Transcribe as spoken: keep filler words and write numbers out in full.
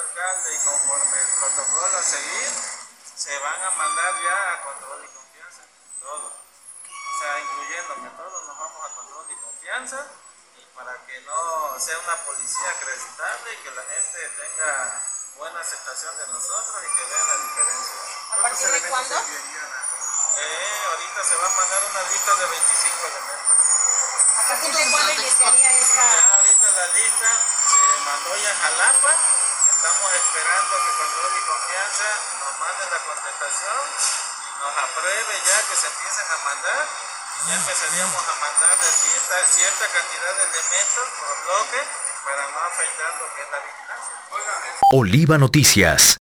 alcalde y conforme el protocolo a seguir, se van a mandar ya a control y confianza, todos. O sea, incluyéndome, todos nos vamos a control y confianza, y para que no sea una policía acreditable y que la gente tenga buena aceptación de nosotros y que vean la diferencia. ¿A partir de cuándo? Eh, ahorita se va a mandar una lista de veinticinco elementos. ¿A partir de cuándo iniciaría esta? Ya ahorita la lista se mandó ya a Jalapa. Estamos esperando que Control y Confianza nos mande la contestación y nos apruebe ya que se empiecen a mandar. Y ya empezaríamos a mandar de cierta, cierta cantidad de elementos por bloque para no afectar lo que es la vigilancia. Oliva Noticias.